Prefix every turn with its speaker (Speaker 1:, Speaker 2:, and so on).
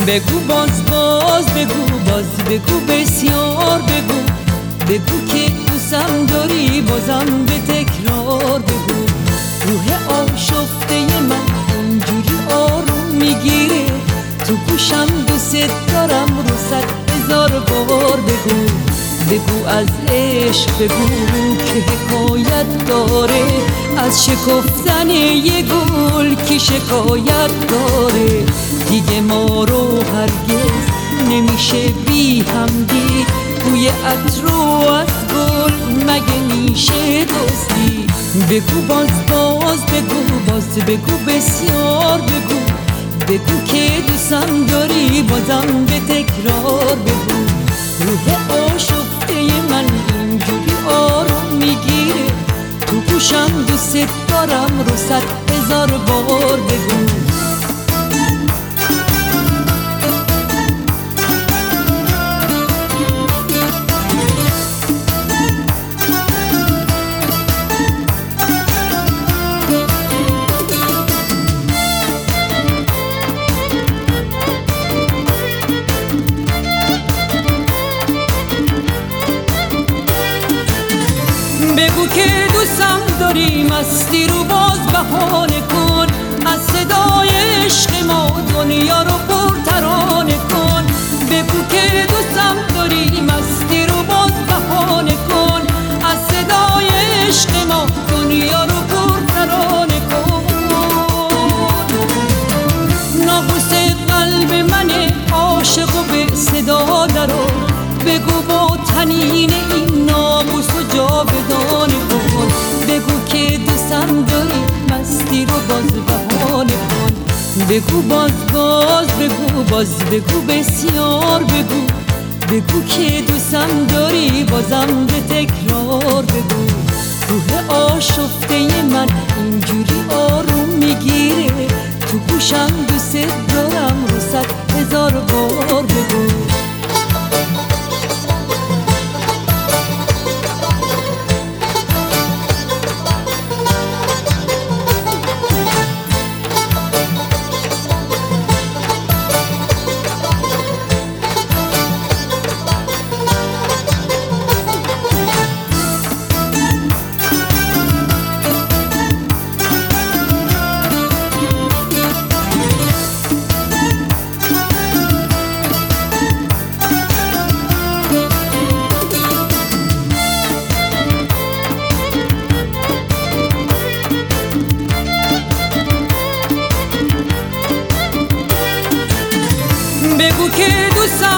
Speaker 1: بگو باز باز بگو باز بگو بسیار بگو بگو که دوستم داری بازم به تکرار بگو روح آشفته من اینجوری آروم میگیره تو گوشم دوست دارم رو 100,000 بار بگو بگو از عشق بگو که حکایت داره از شکفتن یه گل که شکایت داره دیگه ما رو هرگز نمیشه بی هم دید بوی عطر و از گل مگه میشه دوستی بگو باز باز بگو باز بگو بسیار بگو بگو که دوستم داری بازم به تکرار بگو روح آشفته من اینجوری آروم میگیره تو گوشم دوست دارم رو 100,000 بار بگو بگو که دوستم داری مستی رو باز بهانه کن از صدای عشق ما دنیا رو پرترانه کن بگو که دوستم داری مستی رو باز بهانه کن از صدای عشق ما دنیا رو پرترانه کن ناقوس قلب من عاشق و به صدا درو بگو با تنین این ناموس و جاودانه کن بگو که دوستم داری مستی رو باز بهانه کن بگو باز باز بگو باز بگو بسیار بگو بگو که دوستم داری بازم به تکرار بگو روح آشفته من اینجوری آروم میگیره تو گوشم